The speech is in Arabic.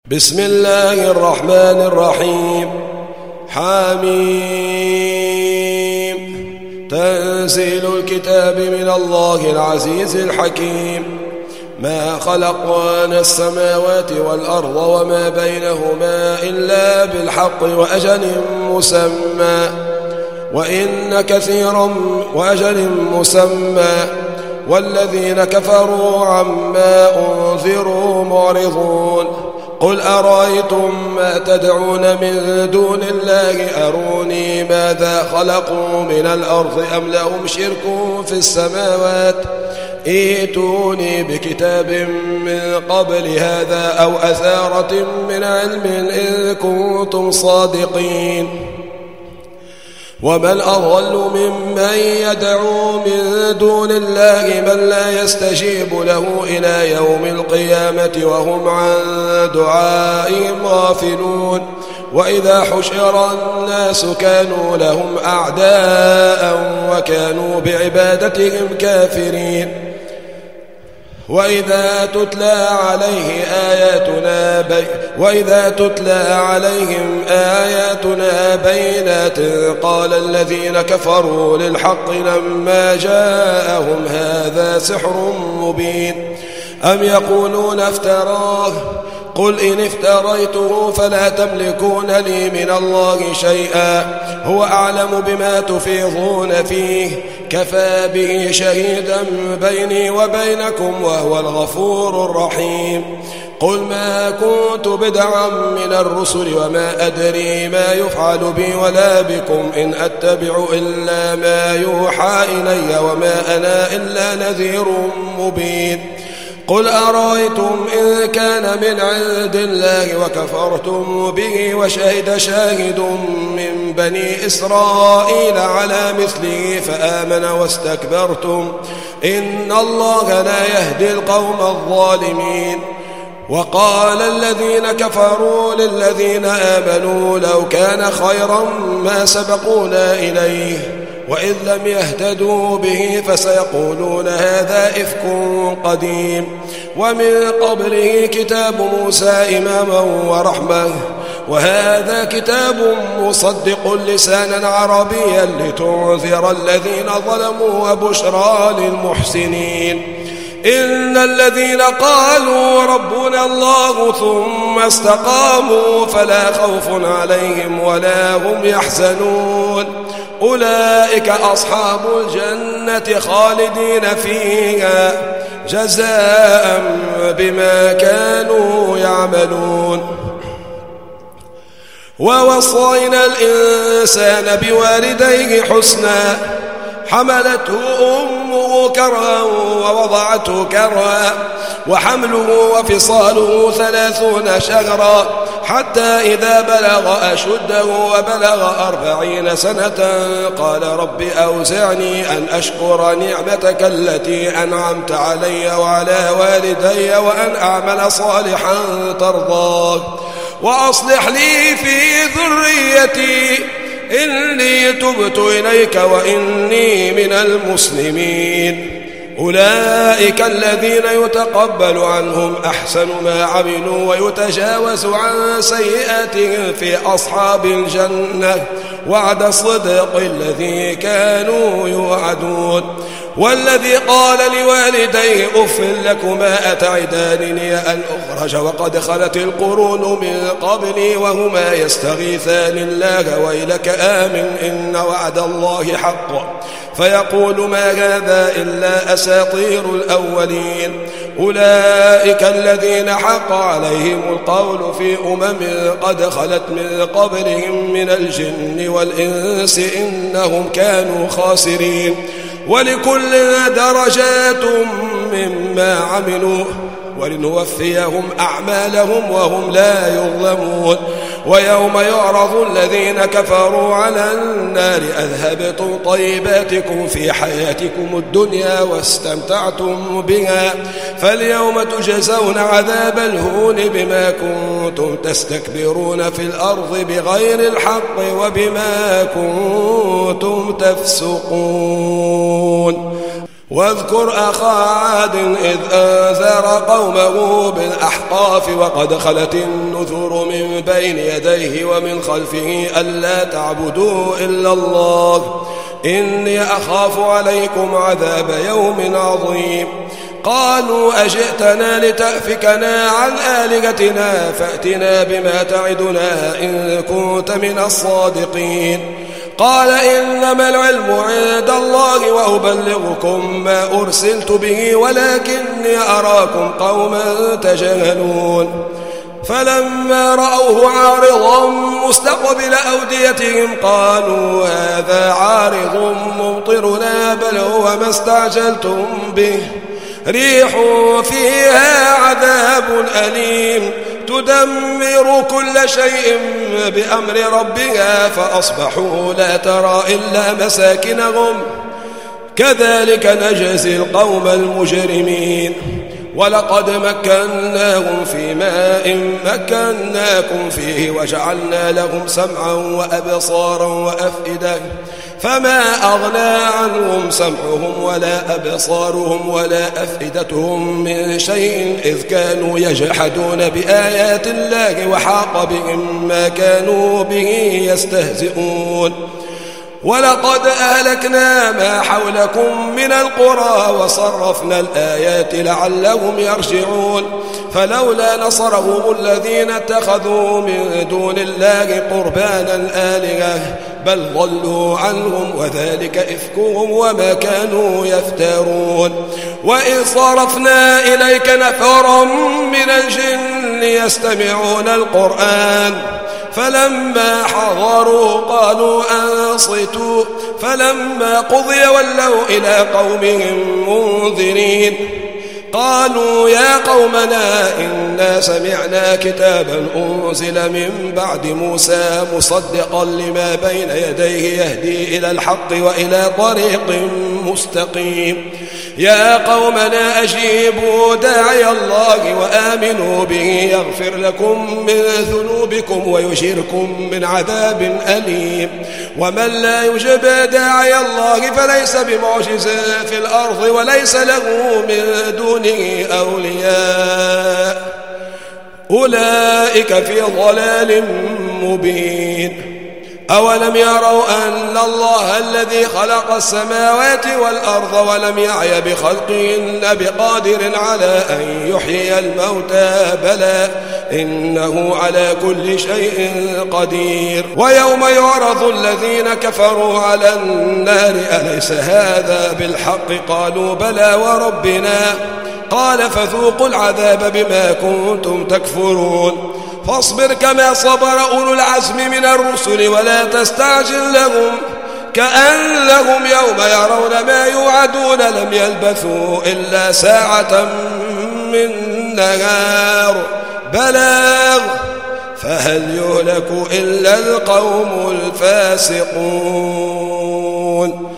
بسم الله الرحمن الرحيم. حميم. تنزيل الكتاب من الله العزيز الحكيم. ما خلقنا السماوات والأرض وما بينهما إلا بالحق وأجل مسمى وأجل مسمى والذين كفروا عما أنذروا معرضون. قل أرأيتم ما تدعون من دون الله أروني ماذا خلقوا من الأرض أم لهم شرك في السماوات ائتوني بكتاب من قبل هذا أو أثارة من علم إن كنتم صادقين. ومن أضل ممن يدعو من دون الله من لا يستجيب له إلى يوم القيامة وهم عن دعائهم غافلون. وإذا حشر الناس كانوا لهم أعداء وكانوا بعبادتهم كافرين. وإذا تتلى عليهم آياتنا بينات قال الذين كفروا للحق لما جاءهم هذا سحر مبين أم يقولون افتراه قل إن افتريته فلا تملكون لي من الله شيئا هو أعلم بما تفيضون فيه كفى به شهيدا بيني وبينكم وهو الغفور الرحيم. قل ما كنت بدعا من الرسل وما أدري ما يفعل بي ولا بكم إن أتبع إلا ما يوحى إلي وما أنا إلا نذير مبين. قل أرأيتم إن كان من عند الله وكفرتم به وشهد شاهد من بني إسرائيل على مثله فآمن واستكبرتم إن الله لا يهدي القوم الظالمين. وقال الذين كفروا للذين آمنوا لو كان خيرا ما سبقونا إليه وإذ لم يهتدوا به فسيقولون هذا إفك قديم. ومن قبله كتاب موسى إماما ورحمة وهذا كتاب مصدق لسانا عربيا لتنذر الذين ظلموا وبشرى للمحسنين. إن الذين قالوا ربنا الله ثم استقاموا فلا خوف عليهم ولا هم يحزنون أولئك أصحاب الجنة خالدين فيها جزاء بما كانوا يعملون. ووصينا الإنسان بوالديه حسنا حملته أمه كرها ووضعته كرها وحمله وفصاله 30 شهرا حتى إذا بلغ أشده وبلغ 40 سنة قال رب أوزعني أن أشكر نعمتك التي أنعمت علي وعلى والدي وأن أعمل صالحا ترضاه وأصلح لي في ذريتي إني تبت إليك وإني من المسلمين. أولئك الذين يتقبل عنهم أحسن ما عملوا ويتجاوز عن سيئاتهم في أصحاب الجنة وعد الصدق الذي كانوا يوعدون. والذي قال لوالديه أف لكما أتعدانني أن أخرج وقد خلت القرون من قبلي وهما يستغيثان الله ويلك آمن إن وعد الله حق فيقول ما هذا إلا أساطير الأولين. أولئك الذين حق عليهم القول في قد خلت من قبلهم من الجن والإنس إنهم كانوا خاسرين. ولكل درجات مما عملوا ولنوفيهم أعمالهم وهم لا يظلمون. ويوم يعرض الذين كفروا على النار أذهبتم طيباتكم في حياتكم الدنيا واستمتعتم بها فاليوم تجزون عذاب الهون بما كنتم تستكبرون في الأرض بغير الحق وبما كنتم تفسقون. واذكر أخا عاد إذ أنذر قومه بالأحقاف وقد خلت النذر من بين يديه ومن خلفه ألا تعبدوا إلا الله إني أخاف عليكم عذاب يوم عظيم قالوا أجئتنا لتأفكنا عن آلهتنا فأتنا بما تعدنا إن كنت من الصادقين قال إنما العلم عند الله وأبلغكم ما أرسلت به ولكني أراكم قوما تجهلون فلما رأوه عارضا مستقبل أوديتهم قالوا هذا عارض ممطرنا بل هو ما استعجلتم به ريح فيها عذاب أليم تدمر كل شيء بأمر ربها فأصبحوا لا ترى إلا مساكنهم كذلك نجزي القوم المجرمين ولقد مكناهم في ماء مكناكم فيه وجعلنا لهم سمعا وأبصارا وأفئدة فما أغنى عنهم سمعهم ولا أبصارهم ولا أفئدتهم من شيء إذ كانوا يجحدون بآيات الله وحاق بهم ما كانوا به يستهزئون ولقد أهلكنا ما حولكم من القرى وصرفنا الآيات لعلهم يرجعون فلولا نصرهم الذين اتخذوا من دون الله قربانا آلهة بل ضلوا عنهم وذلك إفكهم وما كانوا يفترون وإذ صرفنا إليك نفرا من الجن يستمعون القرآن فلما حضروا قالوا أنصتوا فلما قضي ولوا إلى قومهم منذرين قالوا يا قومنا إنا سمعنا كتابا أنزل من بعد موسى مصدقا لما بين يديه يهدي إلى الحق وإلى طريق مستقيم يا قومنا أجيبوا داعي الله وآمنوا به يغفر لكم من ذنوبكم ويجيركم من عذاب أليم ومن لا يجب داعي الله فليس بمعجز في الأرض وليس له من دونه أولياء أولئك في ضلال مبين أولم يروا أن الله الذي خلق السماوات والأرض ولم يعي بخلقهن بقادر على أن يحيي الموتى بلى إنه على كل شيء قدير ويوم يعرض الذين كفروا على النار أليس هذا بالحق قالوا بلى وربنا قال فذوقوا العذاب بما كنتم تكفرون فاصبر كما صبر أولو العزم من الرسل ولا تستعجل لهم كأنهم يوم يرون ما يوعدون لم يلبثوا إلا ساعة من نهار بلاغ فهل يهلك إلا القوم الفاسقون